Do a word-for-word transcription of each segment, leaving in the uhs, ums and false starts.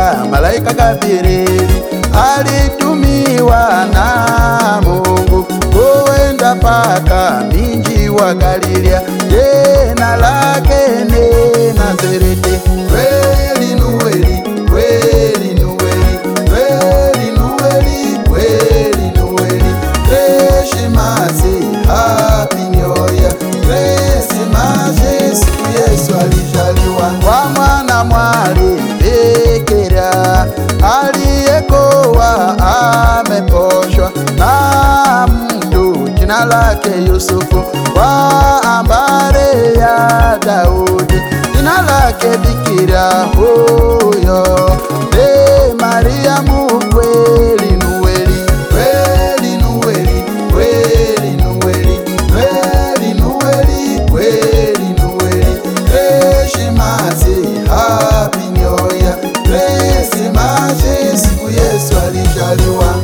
malaika, malaika Gabrieli alitumiwa na Mungu kuenda paka miji wa Galilaya, jina lake ni Nazareti. Kweli nuweli, kweli nuweli, kweli nuweli, kweli nuweli. Christmas, happy new year, Christmas, siku Yesu alizaliwa. Kwa mwana mwali bikira aliyekuwa ameposhwa na mtu jina lake Yusufu, wa ambare ya Daudi, jina lake bikira huyo ni Mariamu. Kweli nuweli, kweli nuweli, kweli nuweli, kweli nuweli, kweli nuweli. Christmas, happy new year, Christmas, siku Yesu alizaliwa.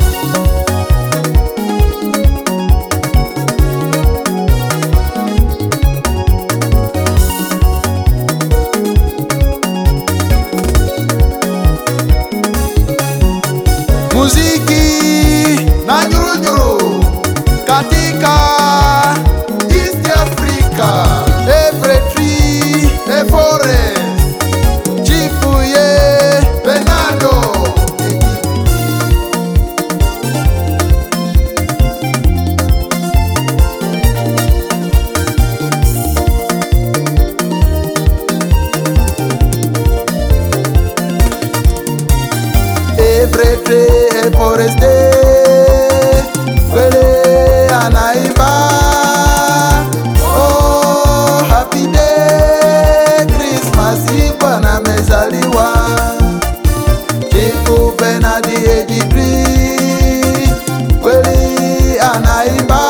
Muziki na nyurunyuru katika East Africa, every tree, a forest, chifu ye Bernardo. Every tree, a forest, wele anaimba, oh happy day, Christmas Bwana amezaliwa. Chifu Bernardi Ejidri, wele anaimba,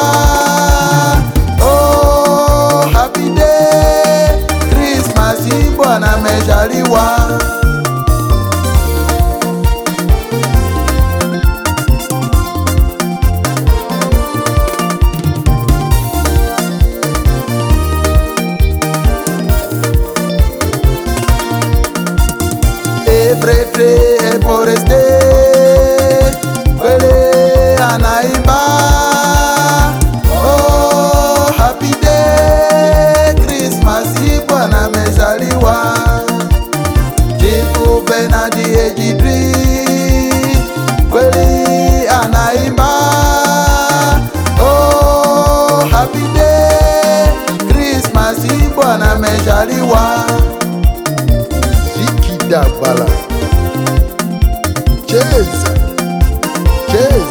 oh happy day, Christmas Bwana amezaliwa. Every tree, a forest, wele anaimba, oh happy day, Christmas Bwana amezaliwa. Chifu Bernardi Ejidri, wele anaimba, oh happy day, Christmas Bwana amezaliwa. Ziki Dabala, cheza cheza.